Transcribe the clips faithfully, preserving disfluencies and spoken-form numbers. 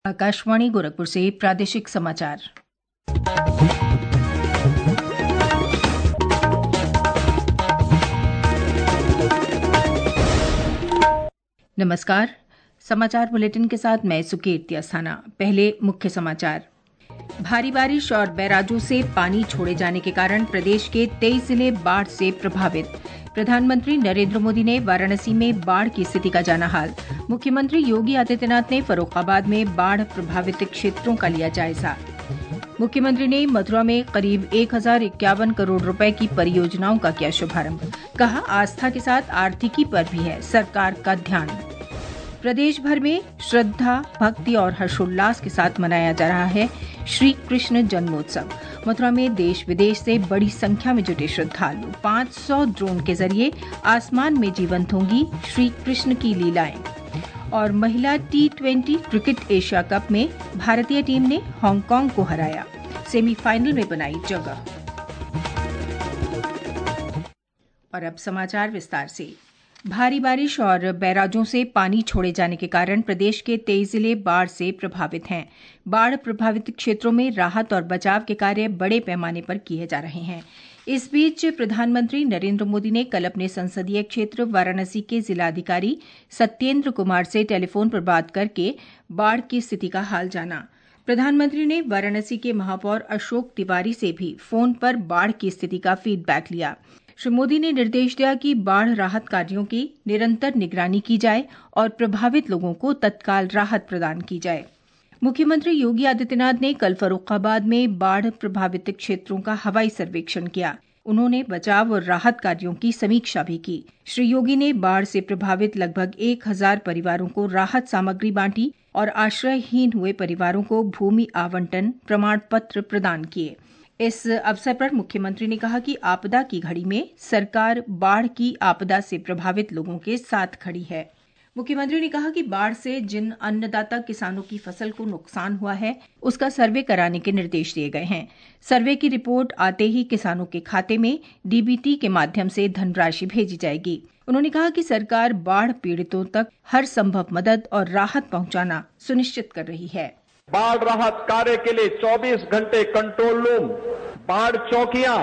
आकाशवाणी गोरखपुर से प्रादेशिक समाचार। नमस्कार, समाचार बुलेटिन के साथ मैं सुकीर्ति अस्थाना। पहले मुख्य समाचार। भारी बारिश और बैराजों से पानी छोड़े जाने के कारण प्रदेश के तेईस जिले बाढ़ से प्रभावित। प्रधानमंत्री नरेंद्र मोदी ने वाराणसी में बाढ़ की स्थिति का जाना हाल। मुख्यमंत्री योगी आदित्यनाथ ने फर्रुखाबाद में बाढ़ प्रभावित क्षेत्रों का लिया जायजा। मुख्यमंत्री ने मथुरा में करीब एक हजार इक्यावन करोड़ रुपए की परियोजनाओं का किया शुभारंभ। कहा, आस्था के साथ आर्थिकी पर भी है सरकार का ध्यान। प्रदेश भर में श्रद्धा, भक्ति और हर्षोल्लास के साथ मनाया जा रहा है श्री कृष्ण जन्मोत्सव। मथुरा में देश विदेश से बड़ी संख्या में जुटे श्रद्धालु पाँच सौ ड्रोन के जरिए आसमान में जीवंत होंगी श्री कृष्ण की लीलाएं। और महिला T twenty cricket Asia cup में भारतीय टीम ने हांगकांग को हराया, सेमीफाइनल में बनाई जगह। और अब समाचार विस्तार से। भारी बारिश और बैराजों से पानी छोड़े जाने के कारण प्रदेश के तेईस जिले बाढ़ से प्रभावित हैं। बाढ़ प्रभावित क्षेत्रों में राहत और बचाव के कार्य बड़े पैमाने पर किए जा रहे हैं। इस बीच प्रधानमंत्री नरेंद्र मोदी ने कल अपने संसदीय क्षेत्र वाराणसी के जिलाधिकारी सत्येंद्र कुमार से टेलीफोन पर बात करके बाढ़ की स्थिति का हाल जाना। प्रधानमंत्री ने वाराणसी के महापौर अशोक तिवारी से भी फोन पर बाढ़ की स्थिति का फीडबैक लिया। श्री मोदी ने निर्देश दिया कि बाढ़ राहत कार्यों की निरंतर निगरानी की जाए और प्रभावित लोगों को तत्काल राहत प्रदान की जाए। मुख्यमंत्री योगी आदित्यनाथ ने कल फर्रुखाबाद में बाढ़ प्रभावित क्षेत्रों का हवाई सर्वेक्षण किया। उन्होंने बचाव और राहत कार्यों की समीक्षा भी की। श्री योगी ने बाढ़ से प्रभावित लगभग एक हजार परिवारों को राहत सामग्री बांटी और आश्रयहीन हुए परिवारों को भूमि आवंटन प्रमाण पत्र प्रदान किए। इस अवसर पर मुख्यमंत्री ने कहा कि आपदा की घड़ी में सरकार बाढ़ की आपदा से प्रभावित लोगों के साथ खड़ी है। मुख्यमंत्री ने कहा कि बाढ़ से जिन अन्नदाता किसानों की फसल को नुकसान हुआ है, उसका सर्वे कराने के निर्देश दिए गए हैं। सर्वे की रिपोर्ट आते ही किसानों के खाते में डीबीटी के माध्यम से धनराशि भेजी जाएगी। उन्होंने कहा कि सरकार बाढ़ पीड़ितों तक हर संभव मदद और राहत पहुंचाना सुनिश्चित कर रही है। बाढ़ राहत कार्य के लिए चौबीस घंटे कंट्रोल रूम, बाढ़ चौकियां,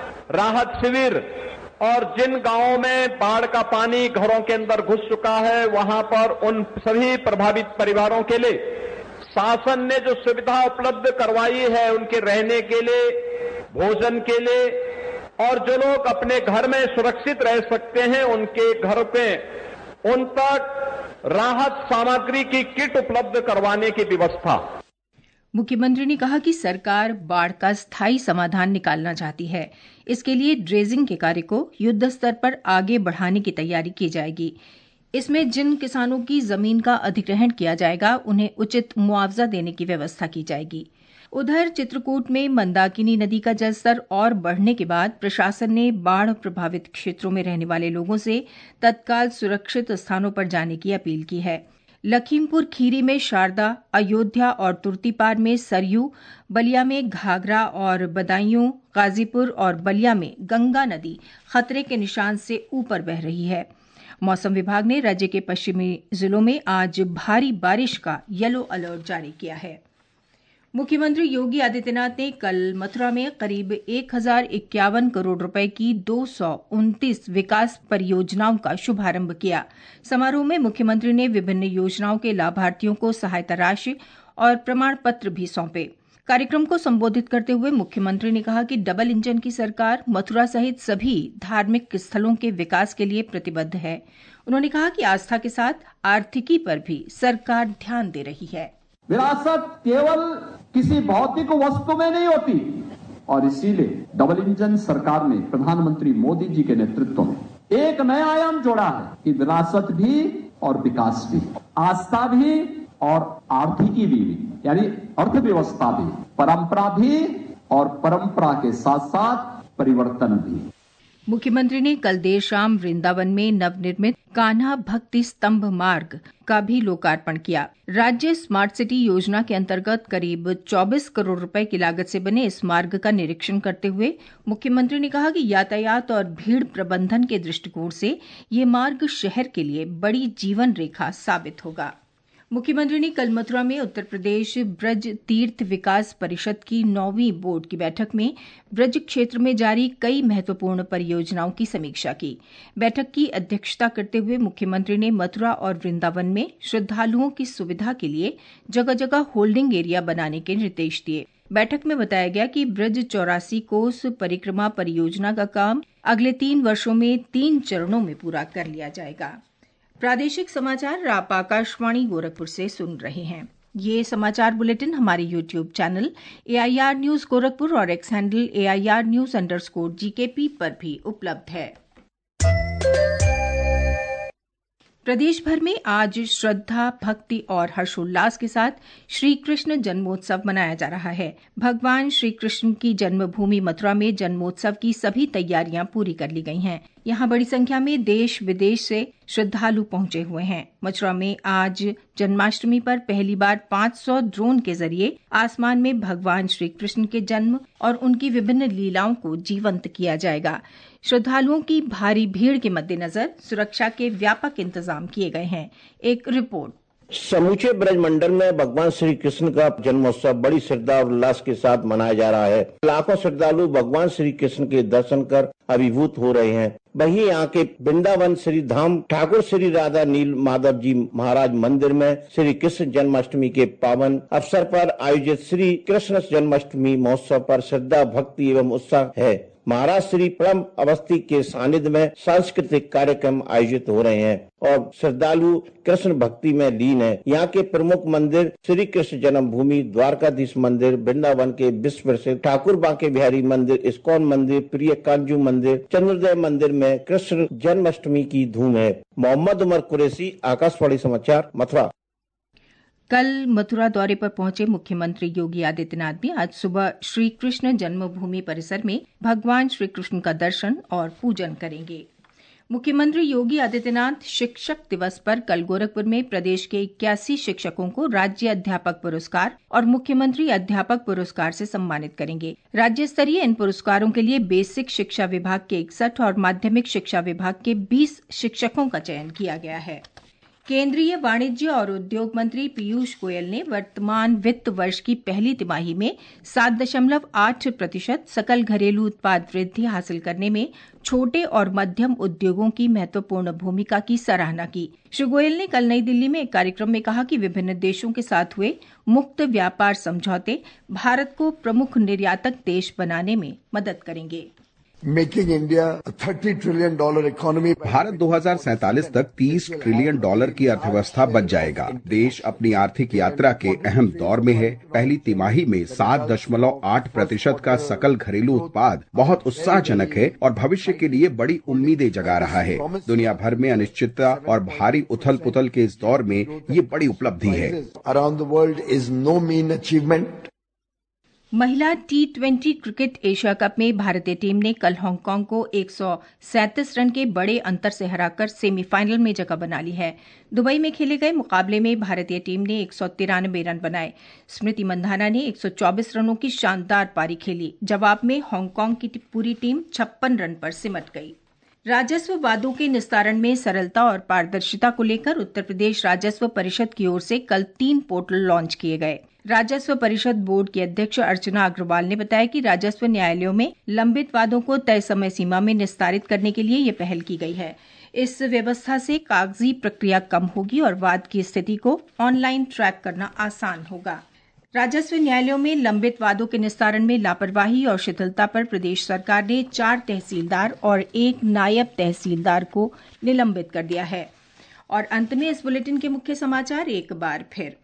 राहत शिविर और जिन गांवों में बाढ़ का पानी घरों के अंदर घुस चुका है, वहां पर उन सभी प्रभावित परिवारों के लिए शासन ने जो सुविधा उपलब्ध करवाई है, उनके रहने के लिए, भोजन के लिए, और जो लोग अपने घर में सुरक्षित रह सकते हैं, उनके घर पे उन तक राहत सामग्री की किट उपलब्ध करवाने की व्यवस्था। मुख्यमंत्री ने कहा कि सरकार बाढ़ का स्थायी समाधान निकालना चाहती है। इसके लिए ड्रेजिंग के कार्य को युद्ध स्तर पर आगे बढ़ाने की तैयारी की जाएगी। इसमें जिन किसानों की जमीन का अधिग्रहण किया जाएगा, उन्हें उचित मुआवजा देने की व्यवस्था की जाएगी। उधर चित्रकूट में मंदाकिनी नदी का जलस्तर और बढ़ने के बाद प्रशासन ने बाढ़ प्रभावित क्षेत्रों में रहने वाले लोगों से तत्काल सुरक्षित स्थानों पर जाने की अपील की है। लखीमपुर खीरी में शारदा, अयोध्या और तुर्तीपार में सरयू, बलिया में घाघरा और बदायूं, गाजीपुर और बलिया में गंगा नदी खतरे के निशान से ऊपर बह रही है। मौसम विभाग ने राज्य के पश्चिमी जिलों में आज भारी बारिश का येलो अलर्ट जारी किया है। मुख्यमंत्री योगी आदित्यनाथ ने कल मथुरा में करीब एक हजार इक्यावन करोड़ रुपए की दो सौ उनतीस विकास परियोजनाओं का शुभारंभ किया। समारोह में मुख्यमंत्री ने विभिन्न योजनाओं के लाभार्थियों को सहायता राशि और प्रमाण पत्र भी सौंपे। कार्यक्रम को संबोधित करते हुए मुख्यमंत्री ने कहा कि डबल इंजन की सरकार मथुरा सहित सभी धार्मिक स्थलों के विकास के लिए प्रतिबद्ध है। उन्होंने कहा कि आस्था के साथ आर्थिकी पर भी सरकार ध्यान दे रही है। विरासत केवल किसी भौतिक वस्तु में नहीं होती, और इसीलिए डबल इंजन सरकार ने प्रधानमंत्री मोदी जी के नेतृत्व में एक नया आयाम जोड़ा है कि विरासत भी और विकास भी, आस्था भी और आर्थिकी भी, यानी अर्थव्यवस्था भी, परंपरा भी और परंपरा के साथ साथ परिवर्तन भी। मुख्यमंत्री ने कल देर शाम वृंदावन में नवनिर्मित कान्हा भक्ति स्तंभ मार्ग का भी लोकार्पण किया। राज्य स्मार्ट सिटी योजना के अंतर्गत करीब चौबीस करोड़ रुपए की लागत से बने इस मार्ग का निरीक्षण करते हुए मुख्यमंत्री ने कहा कि यातायात और भीड़ प्रबंधन के दृष्टिकोण से ये मार्ग शहर के लिए बड़ी जीवन रेखा साबित होगा। मुख्यमंत्री ने कल मथुरा में उत्तर प्रदेश ब्रज तीर्थ विकास परिषद की नौवीं बोर्ड की बैठक में ब्रज क्षेत्र में जारी कई महत्वपूर्ण परियोजनाओं की समीक्षा की। बैठक की अध्यक्षता करते हुए मुख्यमंत्री ने मथुरा और वृंदावन में श्रद्धालुओं की सुविधा के लिए जगह जगह होल्डिंग एरिया बनाने के निर्देश दिए। बैठक में बताया गया कि ब्रज चौरासी कोस परिक्रमा परियोजना का काम अगले तीन वर्षों में तीन चरणों में पूरा कर लिया जाएगा। प्रादेशिक समाचार आप आकाशवाणी गोरखपुर से सुन रहे हैं। ये समाचार बुलेटिन हमारे YouTube channel A I R news Gorakhpur और X handle A I R news underscore G K P पर भी उपलब्ध है। प्रदेश भर में आज श्रद्धा, भक्ति और हर्षोल्लास के साथ श्री कृष्ण जन्मोत्सव मनाया जा रहा है। भगवान श्री कृष्ण की जन्मभूमि मथुरा में जन्मोत्सव की सभी तैयारियां पूरी कर ली गई हैं। यहाँ बड़ी संख्या में देश विदेश से श्रद्धालु पहुंचे हुए हैं। मथुरा में आज जन्माष्टमी पर पहली बार पाँच सौ ड्रोन के जरिए आसमान में भगवान श्री कृष्ण के जन्म और उनकी विभिन्न लीलाओं को जीवंत किया जाएगा। श्रद्धालुओं की भारी भीड़ के मद्देनजर सुरक्षा के व्यापक इंतजाम किए गए हैं। एक रिपोर्ट। समूचे ब्रजमंडल में भगवान श्री कृष्ण का जन्मोत्सव बड़ी श्रद्धा और उल्लास के साथ मनाया जा रहा है। लाखों श्रद्धालु भगवान श्री कृष्ण के दर्शन कर अभिभूत हो रहे हैं। वहीं यहाँ के वृंदावन श्री धाम ठाकुर श्री राधा नील माधव जी महाराज मंदिर में श्री कृष्ण जन्माष्टमी के पावन अवसर पर आयोजित श्री कृष्ण जन्माष्टमी महोत्सव पर श्रद्धा, भक्ति एवं उत्साह है। महाराज श्री परम अवस्थी के सानिध्य में सांस्कृतिक कार्यक्रम आयोजित हो रहे हैं और श्रद्धालु कृष्ण भक्ति में लीन है। यहाँ के प्रमुख मंदिर श्री कृष्ण जन्मभूमि, द्वारकाधीश मंदिर, वृंदावन के विश्व प्रसिद्ध ठाकुर बांके बिहारी मंदिर, इस्कॉन मंदिर, प्रिय कांजू मंदिर, चंद्रोदय मंदिर में कृष्ण जन्माष्टमी की धूम है। मोहम्मद उमर कुरैशी, आकाशवाणी समाचार, मथुरा। कल मथुरा दौरे पर पहुंचे मुख्यमंत्री योगी आदित्यनाथ भी आज सुबह श्री कृष्ण जन्मभूमि परिसर में भगवान श्री कृष्ण का दर्शन और पूजन करेंगे। मुख्यमंत्री योगी आदित्यनाथ शिक्षक दिवस पर कल गोरखपुर में प्रदेश के इक्यासी शिक्षकों को राज्य अध्यापक पुरस्कार और मुख्यमंत्री अध्यापक पुरस्कार से सम्मानित करेंगे। राज्य स्तरीय इन पुरस्कारों के लिए बेसिक शिक्षा विभाग के इकसठ और माध्यमिक शिक्षा विभाग के बीस शिक्षकों का चयन किया गया है। केंद्रीय वाणिज्य और उद्योग मंत्री पीयूष गोयल ने वर्तमान वित्त वर्ष की पहली तिमाही में सात दशमलव आठ प्रतिशत सकल घरेलू उत्पाद वृद्धि हासिल करने में छोटे और मध्यम उद्योगों की महत्वपूर्ण भूमिका की सराहना की। श्री गोयल ने कल नई दिल्ली में एक कार्यक्रम में कहा कि विभिन्न देशों के साथ हुए मुक्त व्यापार समझौते भारत को प्रमुख निर्यातक देश बनाने में मदद करेंगे। Making India thirty trillion dollar economy. Bharat दो हज़ार सैंतालीस तक तीस ट्रिलियन डॉलर की अर्थव्यवस्था बन जाएगा। देश अपनी आर्थिक यात्रा के अहम दौर में है। पहली तिमाही में सात दशमलव आठ प्रतिशत का सकल घरेलू उत्पाद बहुत उत्साहजनक है और भविष्य के लिए बड़ी उम्मीदें जगा रहा है। दुनिया भर में अनिश्चितता और भारी उथल पुथल के इस दौर में ये बड़ी उपलब्धि है। Around the world is no mean achievement. महिला T twenty cricket Asia cup में भारतीय टीम ने कल हांगकांग को एक सौ सैंतीस रन के बड़े अंतर से हराकर सेमीफाइनल में जगह बना ली है। दुबई में खेले गए मुकाबले में भारतीय टीम ने एक सौ तिरानवे रन बनाए। स्मृति मंधाना ने एक सौ चौबीस रनों की शानदार पारी खेली। जवाब में हांगकांग की पूरी टीम छप्पन रन पर सिमट गई। राजस्व वादों के निस्तारण में सरलता और पारदर्शिता को लेकर उत्तर प्रदेश राजस्व परिषद की ओर से कल तीन पोर्टल लॉन्च किए गए। राजस्व परिषद बोर्ड की अध्यक्ष अर्चना अग्रवाल ने बताया कि राजस्व न्यायालयों में लंबित वादों को तय समय सीमा में निस्तारित करने के लिए ये पहल की गई है। इस व्यवस्था से कागजी प्रक्रिया कम होगी और वाद की स्थिति को ऑनलाइन ट्रैक करना आसान होगा। राजस्व न्यायालयों में लंबित वादों के निस्तारण में लापरवाही और शिथिलता पर प्रदेश सरकार ने चार तहसीलदार और एक नायब तहसीलदार को निलंबित कर दिया है। और अंत में इस बुलेटिन के मुख्य समाचार एक बार फिर।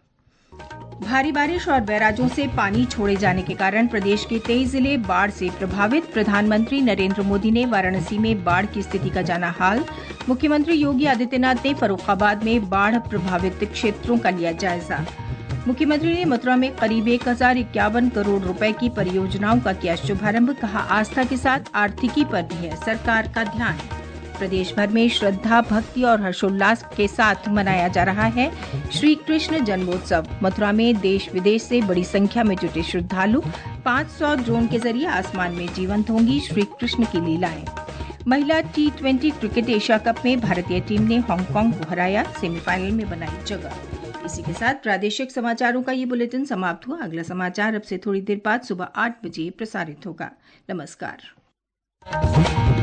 भारी बारिश और बैराजों से पानी छोड़े जाने के कारण प्रदेश के तेईस जिले बाढ़ से प्रभावित। प्रधानमंत्री नरेंद्र मोदी ने वाराणसी में बाढ़ की स्थिति का जाना हाल। मुख्यमंत्री योगी आदित्यनाथ ने फर्रुखाबाद में बाढ़ प्रभावित क्षेत्रों का लिया जायजा। मुख्यमंत्री ने मथुरा में करीब एक हजार इक्यावन करोड़ रुपए की परियोजनाओं का किया शुभारंभ। कहा, आस्था के साथ आर्थिकी पर भी है सरकार का ध्यान। प्रदेश भर में श्रद्धा, भक्ति और हर्षोल्लास के साथ मनाया जा रहा है श्री कृष्ण जन्मोत्सव। मथुरा में देश विदेश से बड़ी संख्या में जुटे श्रद्धालु पाँच सौ ड्रोन के जरिए आसमान में जीवंत होंगी श्री कृष्ण की लीलाएं। महिला T twenty cricket Asia cup में भारतीय टीम ने हांगकांग को हराया, सेमीफाइनल में बनाई जगह। इसी के साथ प्रादेशिक समाचारों का ये बुलेटिन समाप्त हुआ। अगला समाचार अब से थोड़ी देर बाद सुबह आठ बजे प्रसारित होगा। नमस्कार।